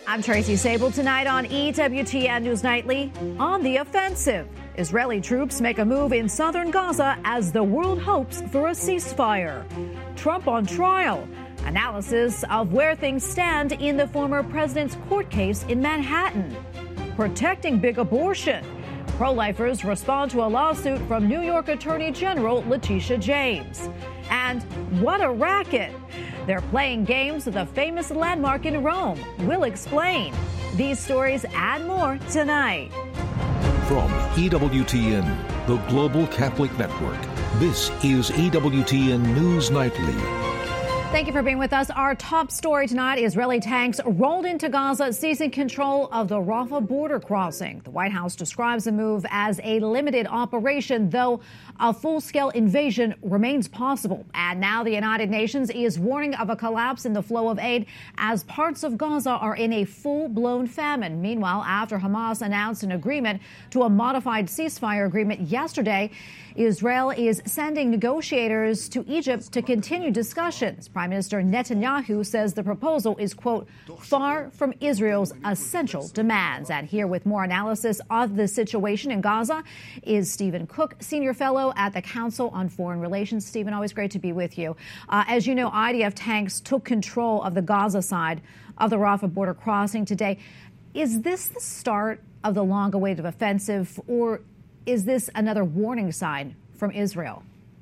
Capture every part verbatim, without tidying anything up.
I'm Tracy Sable. Tonight on E W T N News Nightly, on the offensive. Israeli troops make a move in southern Gaza as the world hopes for a ceasefire. Trump on trial. Analysis of where things stand in the former president's court case in Manhattan. Protecting big abortion. Pro-lifers respond to a lawsuit from New York Attorney General Letitia James. And what a racket. They're playing games with a famous landmark in Rome. We'll explain. These stories and more tonight. From E W T N, the Global Catholic Network, this is E W T N News Nightly. Thank you for being with us. Our top story tonight, Israeli tanks rolled into Gaza, seizing control of the Rafah border crossing. The White House describes the move as a limited operation, though a full-scale invasion remains possible. And now the United Nations is warning of a collapse in the flow of aid as parts of Gaza are in a full-blown famine. Meanwhile, after Hamas announced an agreement to a modified ceasefire agreement yesterday, Israel is sending negotiators to Egypt to continue discussions. Prime Minister Netanyahu says the proposal is, quote, far from Israel's essential demands. And here with more analysis of the situation in Gaza is Stephen Cook, Senior Fellow at the Council on Foreign Relations. Stephen, always great to be with you. Uh, as you know, I D F tanks took control of the Gaza side of the Rafah border crossing today. Is this the start of the long-awaited offensive, or is this another warning sign from Israel?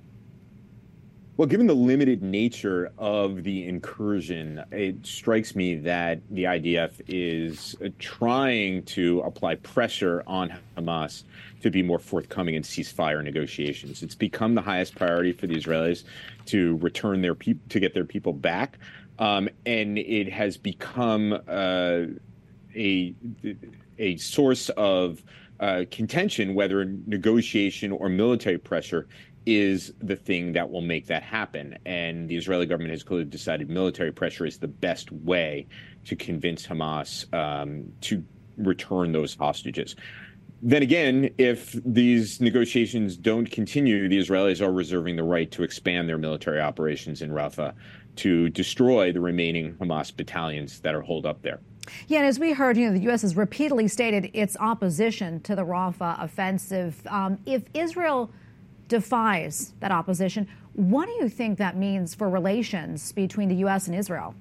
Well, given the limited nature of the incursion, it strikes me that the I D F is trying to apply pressure on Hamas to be more forthcoming in ceasefire negotiations. It's become the highest priority for the Israelis to return their people, to get their people back, um, and it has become uh, a a source of uh, contention whether negotiation or military pressure is the thing that will make that happen. And the Israeli government has clearly decided military pressure is the best way to convince Hamas um, to return those hostages. Then again, if these negotiations don't continue, the Israelis are reserving the right to expand their military operations in Rafah to destroy the remaining Hamas battalions that are holed up there. Yeah, and as we heard, you know, the U S has repeatedly stated its opposition to the Rafah offensive. Um, if Israel defies that opposition, what do you think that means for relations between the U S and Israel?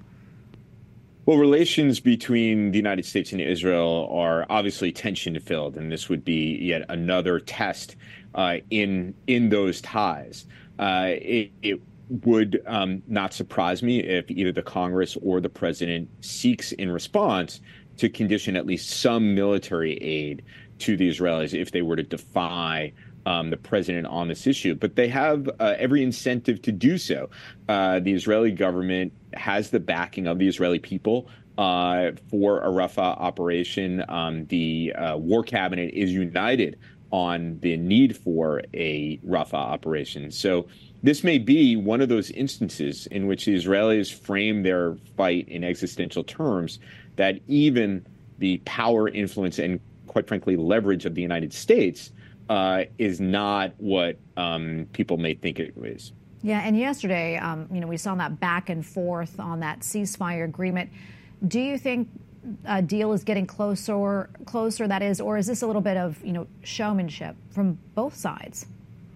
Well, relations between the United States and Israel are obviously tension-filled, and this would be yet another test uh, in in those ties. Uh, it, it would um, not surprise me if either the Congress or the president seeks in response to condition at least some military aid to the Israelis if they were to defy Um, the president on this issue. But they have uh, every incentive to do so. Uh, the Israeli government has the backing of the Israeli people uh, for a Rafah operation. Um, the uh, war cabinet is united on the need for a Rafah operation. So this may be one of those instances in which the Israelis frame their fight in existential terms that even the power, influence, and quite frankly, leverage of the United States Uh, is not what um, people may think it is. Yeah, and yesterday, um, you know, we saw that back and forth on that ceasefire agreement. Do you think a deal is getting closer, closer, that is, or is this a little bit of, you know, showmanship from both sides?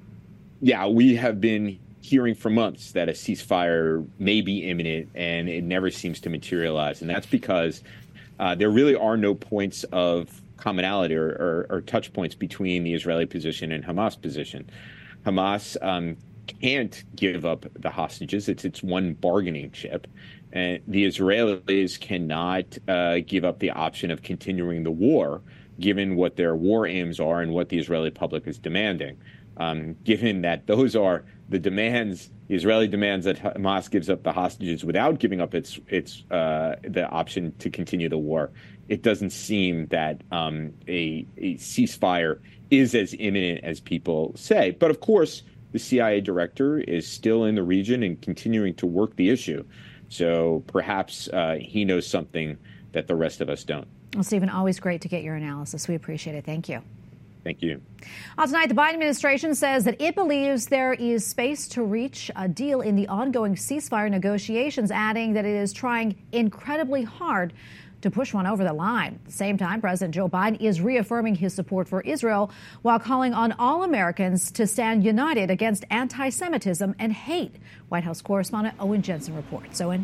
Yeah, we have been hearing for months that a ceasefire may be imminent, and it never seems to materialize. And that's because uh, there really are no points of commonality or, or, or touch points between the Israeli position and Hamas position. Hamas um, can't give up the hostages. It's its one bargaining chip. And the Israelis cannot uh, give up the option of continuing the war, given what their war aims are and what the Israeli public is demanding. Um, given that those are the demands, the Israeli demands that Hamas gives up the hostages without giving up its its uh, the option to continue the war, it doesn't seem that um, a, a ceasefire is as imminent as people say. But of course, the C I A director is still in the region and continuing to work the issue. So perhaps uh, he knows something that the rest of us don't. Well, Stephen, always great to get your analysis. We appreciate it. Thank you. Thank you. Well, tonight, the Biden administration says that it believes there is space to reach a deal in the ongoing ceasefire negotiations, adding that it is trying incredibly hard to push one over the line. At the same time, President Joe Biden is reaffirming his support for Israel while calling on all Americans to stand united against anti-Semitism and hate. White House correspondent Owen Jensen reports. Owen.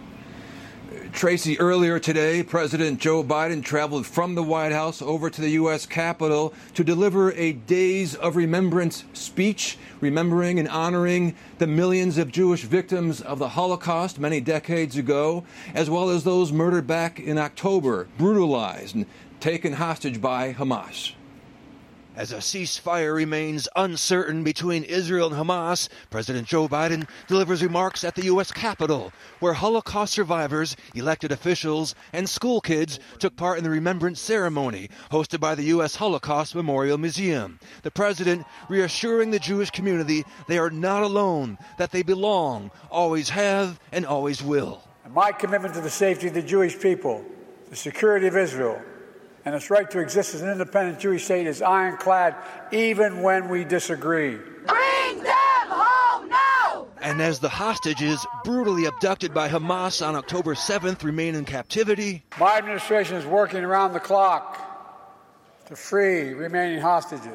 Tracy, earlier today, President Joe Biden traveled from the White House over to the U S Capitol to deliver a Days of Remembrance speech, remembering and honoring the millions of Jewish victims of the Holocaust many decades ago, as well as those murdered back in October, brutalized and taken hostage by Hamas. As a ceasefire remains uncertain between Israel and Hamas, President Joe Biden delivers remarks at the U S Capitol, where Holocaust survivors, elected officials, and school kids took part in the remembrance ceremony hosted by the U S Holocaust Memorial Museum. The president reassuring the Jewish community they are not alone, that they belong, always have, and always will. My commitment to the safety of the Jewish people, the security of Israel, and its right to exist as an independent Jewish state is ironclad, even when we disagree. Bring them home now! And as the hostages brutally abducted by Hamas on October seventh remain in captivity, my administration is working around the clock to free remaining hostages.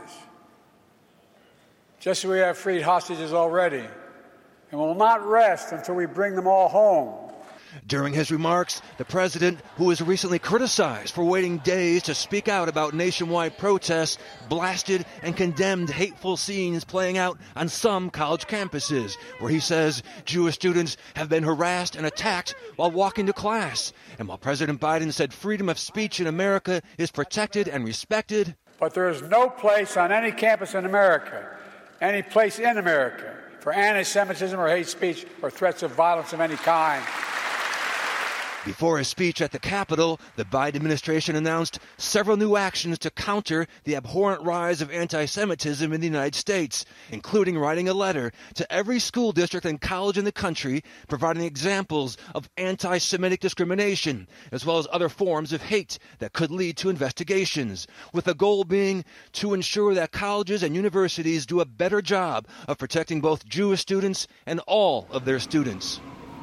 Just as we have freed hostages already, and will not rest until we bring them all home. During his remarks, the president, who was recently criticized for waiting days to speak out about nationwide protests, blasted and condemned hateful scenes playing out on some college campuses, where he says Jewish students have been harassed and attacked while walking to class. And while President Biden said freedom of speech in America is protected and respected, but there is no place on any campus in America, any place in America, for anti-Semitism or hate speech or threats of violence of any kind. Before his speech at the Capitol, the Biden administration announced several new actions to counter the abhorrent rise of anti-Semitism in the United States, including writing a letter to every school district and college in the country providing examples of anti-Semitic discrimination, as well as other forms of hate that could lead to investigations, with the goal being to ensure that colleges and universities do a better job of protecting both Jewish students and all of their students.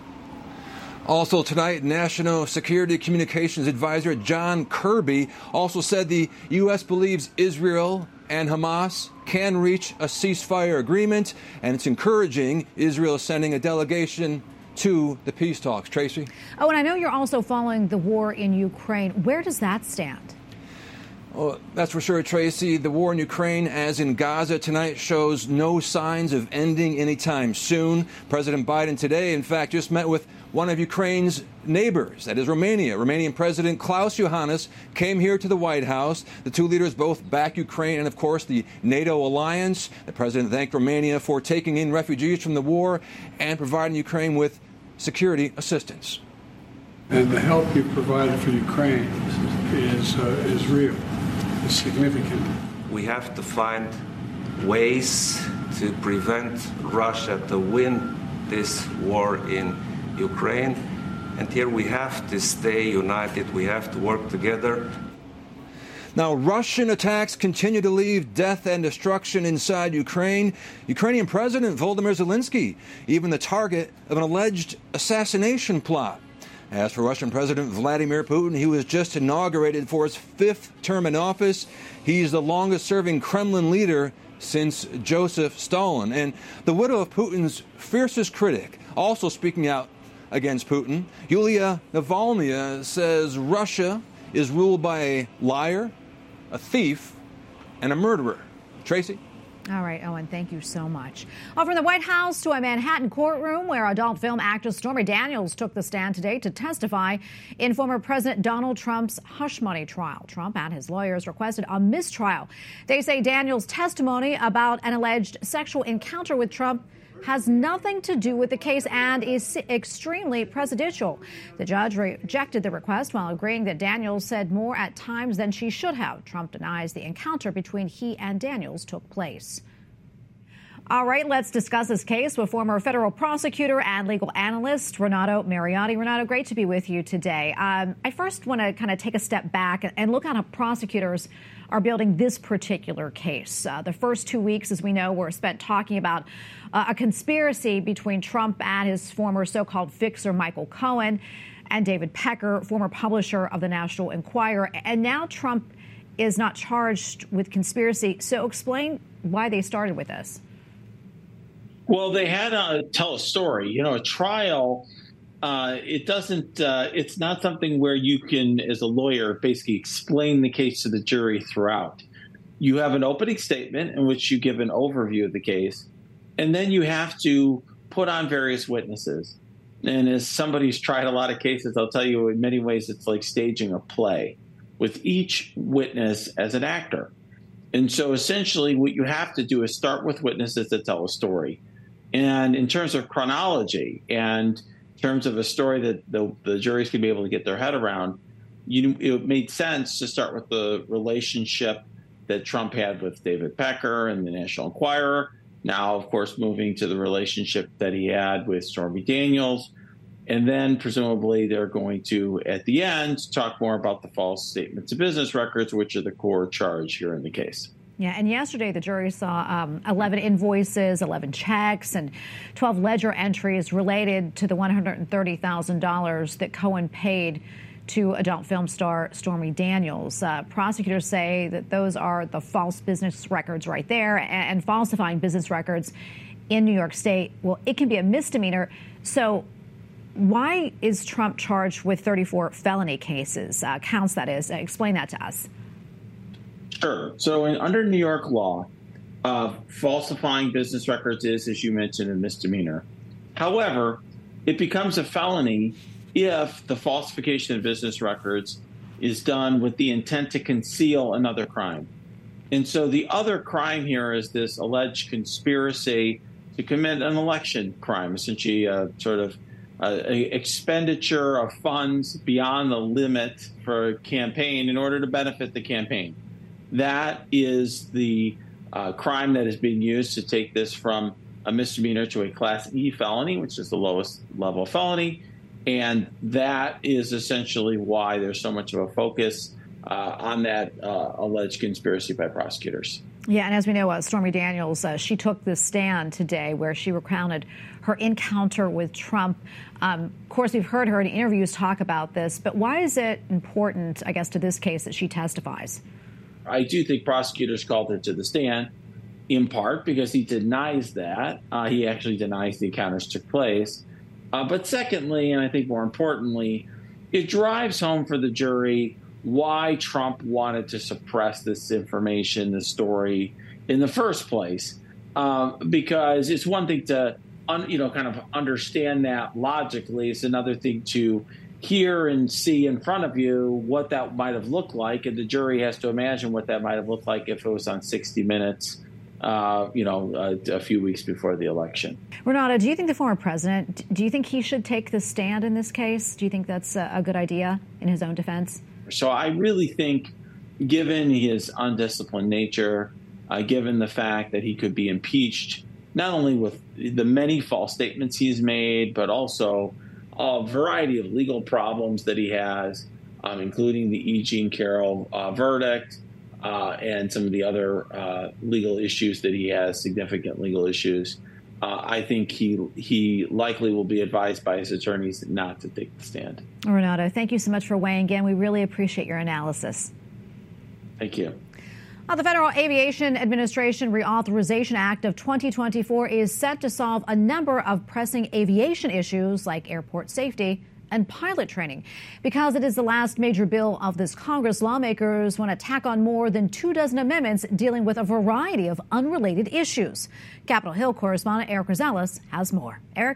Also tonight, National Security Communications Advisor John Kirby also said the U S believes Israel and Hamas can reach a ceasefire agreement, and it's encouraging Israel sending a delegation to the peace talks. Tracy? Oh, and I know you're also following the war in Ukraine. Where does that stand? Well, that's for sure, Tracy. The war in Ukraine, as in Gaza tonight, shows no signs of ending anytime soon. President Biden today, in fact, just met with one of Ukraine's neighbors, that is Romania. Romanian President Klaus Iohannis came here to the White House. The two leaders both back Ukraine and, of course, the NATO alliance. The president thanked Romania for taking in refugees from the war and providing Ukraine with security assistance. And the help you provided for Ukraine is, uh, is real. It's significant. We have to find ways to prevent Russia to win this war in Ukraine, and here we have to stay united. We have to work together. Now, Russian attacks continue to leave death and destruction inside Ukraine. Ukrainian President Volodymyr Zelensky, even the target of an alleged assassination plot. As for Russian President Vladimir Putin, he was just inaugurated for his fifth term in office. He's the longest-serving Kremlin leader since Joseph Stalin. And the widow of Putin's fiercest critic, also speaking out against Putin, Yulia Navalny, says Russia is ruled by a liar, a thief, and a murderer. Tracy? All right, Owen, thank you so much. Well, from the White House to a Manhattan courtroom where adult film actress Stormy Daniels took the stand today to testify in former President Donald Trump's hush money trial. Trump and his lawyers requested a mistrial. They say Daniels' testimony about an alleged sexual encounter with Trump has nothing to do with the case and is extremely prejudicial. The judge rejected the request while agreeing that Daniels said more at times than she should have. Trump denies the encounter between he and Daniels took place. All right, let's discuss this case with former federal prosecutor and legal analyst Renato Mariotti. Renato, great to be with you today. Um, I first want to kind of take a step back and look at how prosecutors are building this particular case. Uh, the first two weeks, as we know, were spent talking about uh, a conspiracy between Trump and his former so-called fixer, Michael Cohen, and David Pecker, former publisher of the National Enquirer. And now Trump is not charged with conspiracy. So explain why they started with this. Well, they had to tell a story. You know, a trial, uh, it doesn't, uh, it's not something where you can, as a lawyer, basically explain the case to the jury throughout. You have an opening statement in which you give an overview of the case, and then you have to put on various witnesses. And as somebody who's tried a lot of cases, I'll tell you, in many ways, it's like staging a play with each witness as an actor. And so essentially what you have to do is start with witnesses that tell a story. And in terms of chronology and in terms of a story that the, the juries can be able to get their head around, you, it made sense to start with the relationship that Trump had with David Pecker and the National Enquirer. Now, of course, moving to the relationship that he had with Stormy Daniels. And then presumably they're going to, at the end, talk more about the false statements of business records, which are the core charge here in the case. Yeah, and yesterday the jury saw um, eleven invoices, eleven checks, and twelve ledger entries related to the one hundred thirty thousand dollars that Cohen paid to adult film star Stormy Daniels. Uh, prosecutors say that those are the false business records right there, and, and falsifying business records in New York State, well, it can be a misdemeanor. So why is Trump charged with thirty-four felony cases, uh, counts that is? Uh, explain that to us. Sure. So in, under New York law, uh, falsifying business records is, as you mentioned, a misdemeanor. However, it becomes a felony if the falsification of business records is done with the intent to conceal another crime. And so the other crime here is this alleged conspiracy to commit an election crime, essentially a sort of uh, a expenditure of funds beyond the limit for a campaign in order to benefit the campaign. That is the uh, crime that is being used to take this from a misdemeanor to a Class E felony, which is the lowest level felony. And that is essentially why there's so much of a focus uh, on that uh, alleged conspiracy by prosecutors. Yeah, and as we know, uh, Stormy Daniels, uh, she took the stand today where she recounted her encounter with Trump. Um, of course, we've heard her in interviews talk about this, but why is it important, I guess, to this case that she testifies? I do think prosecutors called her to the stand, in part because he denies that. Uh, he actually denies the encounters took place. Uh, but secondly, and I think more importantly, it drives home for the jury why Trump wanted to suppress this information, this story, in the first place. Um, because it's one thing to, un, you know, kind of understand that logically. It's another thing to hear and see in front of you what that might have looked like, and the jury has to imagine what that might have looked like if it was on sixty minutes, uh, you know, uh, a few weeks before the election. Renato, do you think the former president, do you think he should take the stand in this case? Do you think that's a, a good idea in his own defense? So I really think, given his undisciplined nature, uh, given the fact that he could be impeached, not only with the many false statements he's made, but also a variety of legal problems that he has, um, including the E. Jean Carroll uh, verdict uh, and some of the other uh, legal issues that he has, significant legal issues. Uh, I think he he likely will be advised by his attorneys not to take the stand. Renato, thank you so much for weighing in. We really appreciate your analysis. Thank you. Well, the Federal Aviation Administration Reauthorization Act of twenty twenty-four is set to solve a number of pressing aviation issues like airport safety and pilot training. Because it is the last major bill of this Congress, lawmakers want to tack on more than two dozen amendments dealing with a variety of unrelated issues. Capitol Hill correspondent Eric Rosales has more. Eric?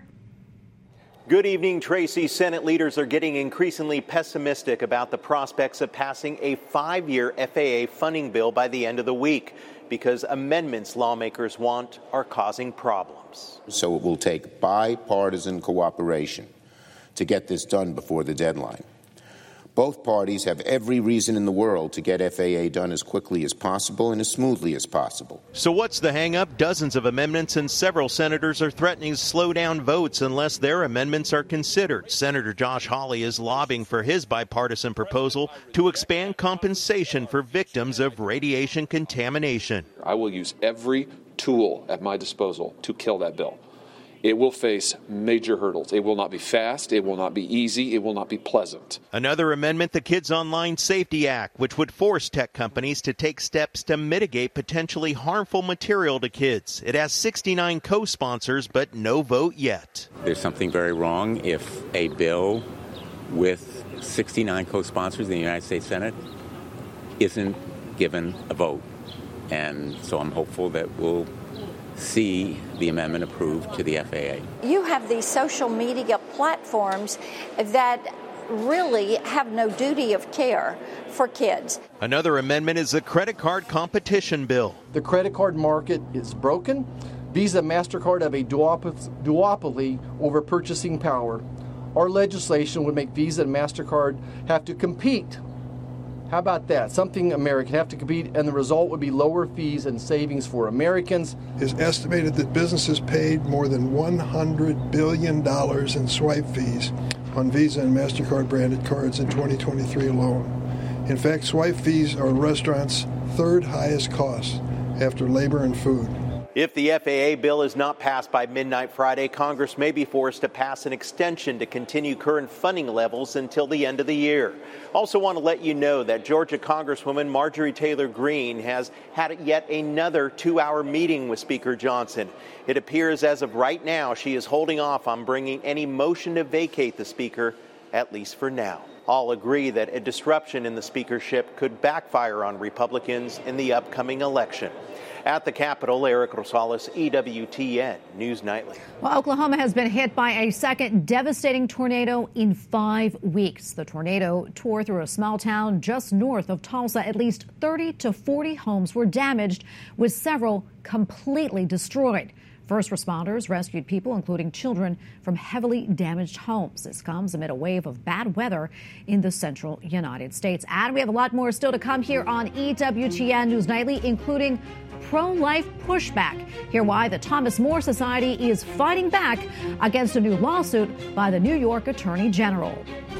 Good evening, Tracy. Senate leaders are getting increasingly pessimistic about the prospects of passing a five-year F A A funding bill by the end of the week because amendments lawmakers want are causing problems. So it will take bipartisan cooperation to get this done before the deadline. Both parties have every reason in the world to get F A A done as quickly as possible and as smoothly as possible. So what's the hang-up? Dozens of amendments and several senators are threatening to slow down votes unless their amendments are considered. Senator Josh Hawley is lobbying for his bipartisan proposal to expand compensation for victims of radiation contamination. I will use every tool at my disposal to kill that bill. It will face major hurdles. It will not be fast. It will not be easy. It will not be pleasant. Another amendment, the Kids Online Safety Act, which would force tech companies to take steps to mitigate potentially harmful material to kids. It has sixty-nine co-sponsors, but no vote yet. There's something very wrong if a bill with sixty-nine co-sponsors in the United States Senate isn't given a vote. And so I'm hopeful that we'll see the amendment approved to the F A A. You have these social media platforms that really have no duty of care for kids. Another amendment is the credit card competition bill. The credit card market is broken. Visa and MasterCard have a duopoly over purchasing power. Our legislation would make Visa and MasterCard have to compete. How about that? Something American have to compete, and the result would be lower fees and savings for Americans. It's estimated that businesses paid more than one hundred billion dollars in swipe fees on Visa and MasterCard branded cards in twenty twenty-three alone. In fact, swipe fees are restaurants' third highest cost after labor and food. If the F A A bill is not passed by midnight Friday, Congress may be forced to pass an extension to continue current funding levels until the end of the year. Also want to let you know that Georgia Congresswoman Marjorie Taylor Greene has had yet another two-hour meeting with Speaker Johnson. It appears as of right now she is holding off on bringing any motion to vacate the Speaker, at least for now. All agree that a disruption in the speakership could backfire on Republicans in the upcoming election. At the Capitol, Eric Rosales, E W T N News Nightly. Well, Oklahoma has been hit by a second devastating tornado in five weeks. The tornado tore through a small town just north of Tulsa. At least thirty to forty homes were damaged, with several completely destroyed. First responders rescued people, including children, from heavily damaged homes. This comes amid a wave of bad weather in the central United States. And we have a lot more still to come here on E W T N News Nightly, including pro-life pushback. Hear why the Thomas More Society is fighting back against a new lawsuit by the New York Attorney General.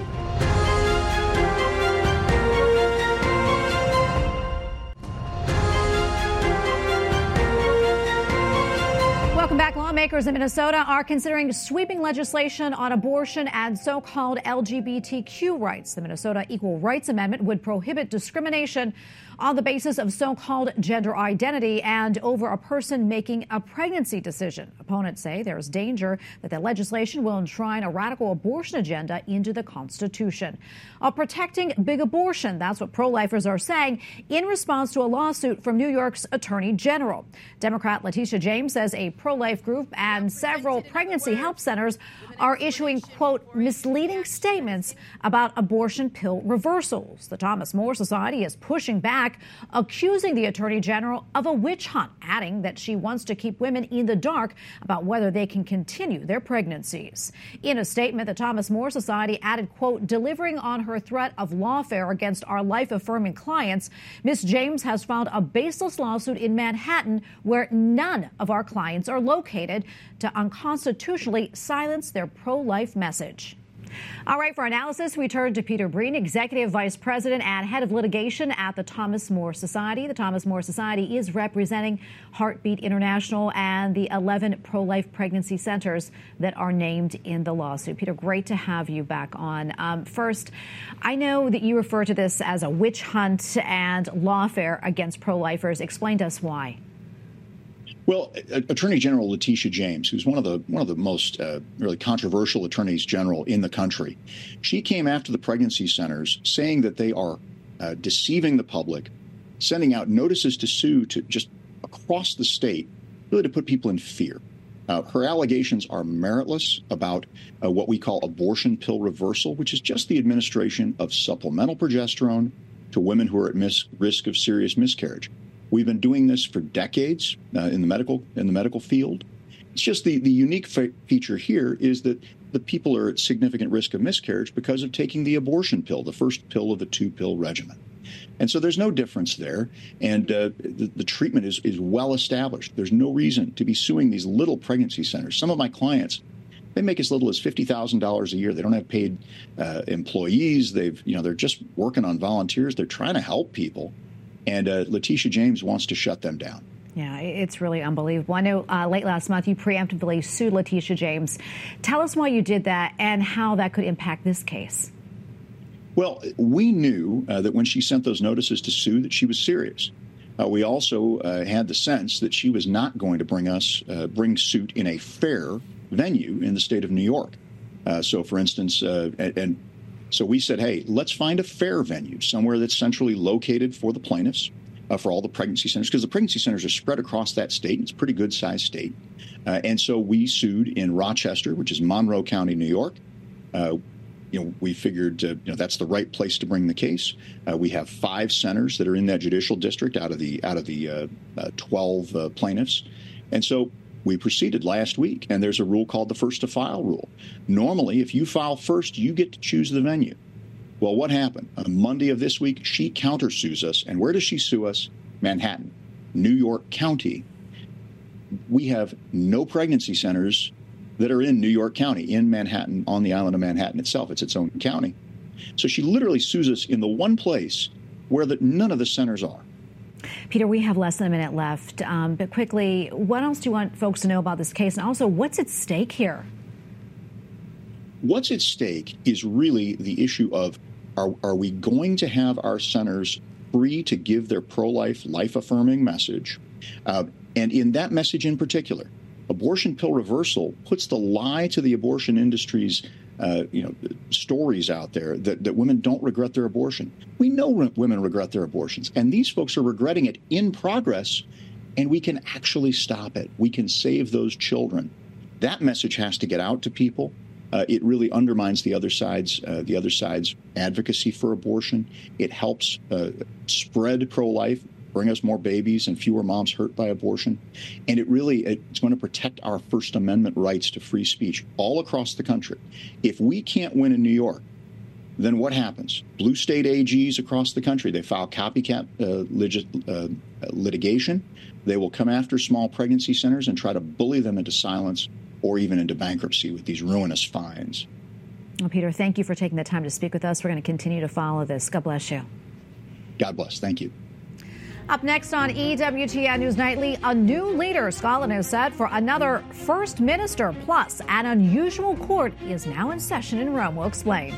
Welcome back. Lawmakers in Minnesota are considering sweeping legislation on abortion and so-called L G B T Q rights. The Minnesota Equal Rights Amendment would prohibit discrimination on the basis of so-called gender identity and over a person making a pregnancy decision. Opponents say there's danger that the legislation will enshrine a radical abortion agenda into the Constitution. Uh, protecting big abortion, that's what pro-lifers are saying in response to a lawsuit from New York's Attorney General. Democrat Letitia James says a pro-life group and several pregnancy help centers are issuing, quote, misleading statements about abortion pill reversals. The Thomas More Society is pushing back, accusing the Attorney General of a witch hunt, adding that she wants to keep women in the dark about whether they can continue their pregnancies. In a statement, the Thomas More Society added, quote, delivering on her threat of lawfare against our life-affirming clients, Miz James has filed a baseless lawsuit in Manhattan where none of our clients are located to unconstitutionally silence their pro-life message. All right, for analysis, we turn to Peter Breen, Executive Vice President and Head of Litigation at the Thomas More Society. The Thomas More Society is representing Heartbeat International and the eleven pro-life pregnancy centers that are named in the lawsuit. Peter, great to have you back on. Um, first, I know that you refer to this as a witch hunt and lawfare against pro-lifers. Explain to us why. Well, Attorney General Letitia James, who's one of the one of the most uh, really controversial attorneys general in the country, she came after the pregnancy centers saying that they are uh, deceiving the public, sending out notices to sue to just across the state, really to put people in fear. Uh, her allegations are meritless about uh, what we call abortion pill reversal, which is just the administration of supplemental progesterone to women who are at mis- risk of serious miscarriage. We've been doing this for decades uh, in the medical in the medical field. It's just the, the unique fe- feature here is that the people are at significant risk of miscarriage because of taking the abortion pill, the first pill of the two-pill regimen. And so there's no difference there. And uh, the, the treatment is, is well established. There's no reason to be suing these little pregnancy centers. Some of my clients, they make as little as fifty thousand dollars a year. They don't have paid uh, employees. They've, you know, they're just working on volunteers. They're trying to help people. And uh, Letitia James wants to shut them down. Yeah, it's really unbelievable. I know uh, late last month you preemptively sued Letitia James. Tell us why you did that and how that could impact this case. Well, we knew uh, that when she sent those notices to sue that she was serious. Uh, we also uh, had the sense that she was not going to bring us, uh, bring suit in a fair venue in the state of New York. Uh, so, for instance, uh, and, and so we said, hey, let's find a fair venue, somewhere that's centrally located for the plaintiffs, uh, for all the pregnancy centers, because the pregnancy centers are spread across that state. It's a pretty good-sized state. Uh, and so we sued in Rochester, which is Monroe County, New York. Uh, You know, we figured, uh, you know, that's the right place to bring the case. Uh, we have five centers that are in that judicial district out of the out of the uh, uh, twelve uh, plaintiffs, and so we proceeded last week. And there's a rule called the first to file rule. Normally, if you file first, you get to choose the venue. Well, what happened on Monday of this week? She countersues us, and where does she sue us? Manhattan, New York County. We have no pregnancy centers that are in New York County, in Manhattan, on the island of Manhattan itself. It's its own county. So she literally sues us in the one place where the, none of the centers are. Peter, we have less than a minute left, um, but quickly, what else do you want folks to know about this case? And also, what's at stake here? What's at stake is really the issue of, are, are we going to have our centers free to give their pro-life, life-affirming message? Uh, and in that message in particular, abortion pill reversal puts the lie to the abortion industry's uh, you know, stories out there that, that women don't regret their abortion. We know re- women regret their abortions, and these folks are regretting it in progress, and we can actually stop it. We can save those children. That message has to get out to people. Uh, it really undermines the other side's uh, the other side's advocacy for abortion. It helps uh, spread pro-life, bring us more babies and fewer moms hurt by abortion. And it really, it's going to protect our First Amendment rights to free speech all across the country. If we can't win in New York, then what happens? Blue state A Gs across the country, they file copycat uh, legit, uh, litigation. They will come after small pregnancy centers and try to bully them into silence or even into bankruptcy with these ruinous fines. Well, Peter, thank you for taking the time to speak with us. We're going to continue to follow this. God bless you. God bless. Thank you. Up next on E W T N News Nightly, a new leader Scotland is set for another first minister. Plus, an unusual court is now in session in Rome. We'll explain.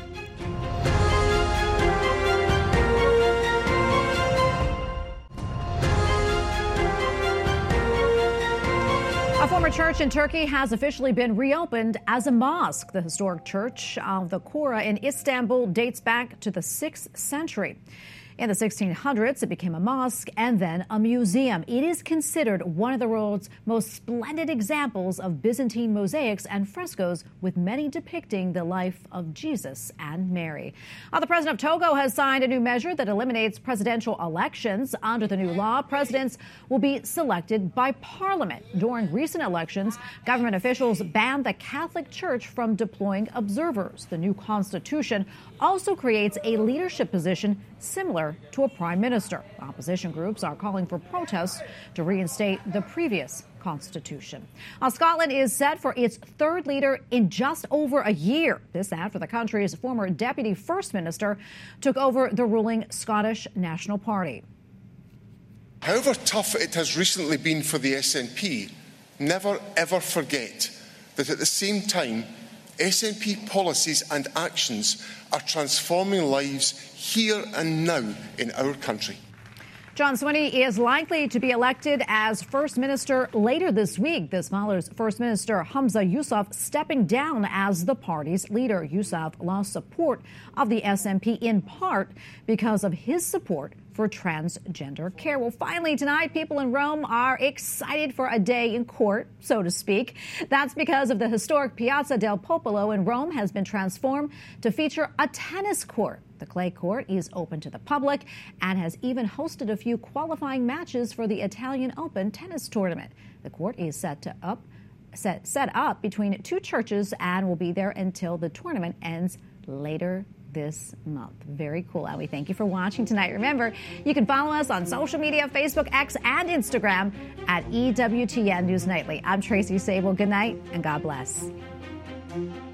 A former church in Turkey has officially been reopened as a mosque. The historic church of the Kura in Istanbul dates back to the sixth century. In the sixteen hundreds, it became a mosque and then a museum. It is considered one of the world's most splendid examples of Byzantine mosaics and frescoes, with many depicting the life of Jesus and Mary. Uh, the president of Togo has signed a new measure that eliminates presidential elections. Under the new law, presidents will be selected by parliament. During recent elections, government officials banned the Catholic Church from deploying observers. The new constitution also creates a leadership position similar to a prime minister. Opposition groups are calling for protests to reinstate the previous constitution. Now, Scotland is set for its third leader in just over a year. This after the country's former deputy first minister took over the ruling Scottish National Party. However tough it has recently been for the S N P, never ever forget that at the same time, S N P policies and actions are transforming lives here and now in our country. John Swinney is likely to be elected as First Minister later this week. This follows First Minister Humza Yousaf stepping down as the party's leader. Yousaf lost support of the S N P in part because of his support for transgender care. Well, finally tonight, people in Rome are excited for a day in court, so to speak. That's because of the historic Piazza del Popolo in Rome has been transformed to feature a tennis court. The clay court is open to the public and has even hosted a few qualifying matches for the Italian Open tennis tournament. The court is set to up set, set up between two churches and will be there until the tournament ends later this month. Very cool, and we thank you for watching tonight. Remember, you can follow us on social media, Facebook, X, and Instagram at E W T N News Nightly. I'm Tracy Sable. Good night, and God bless.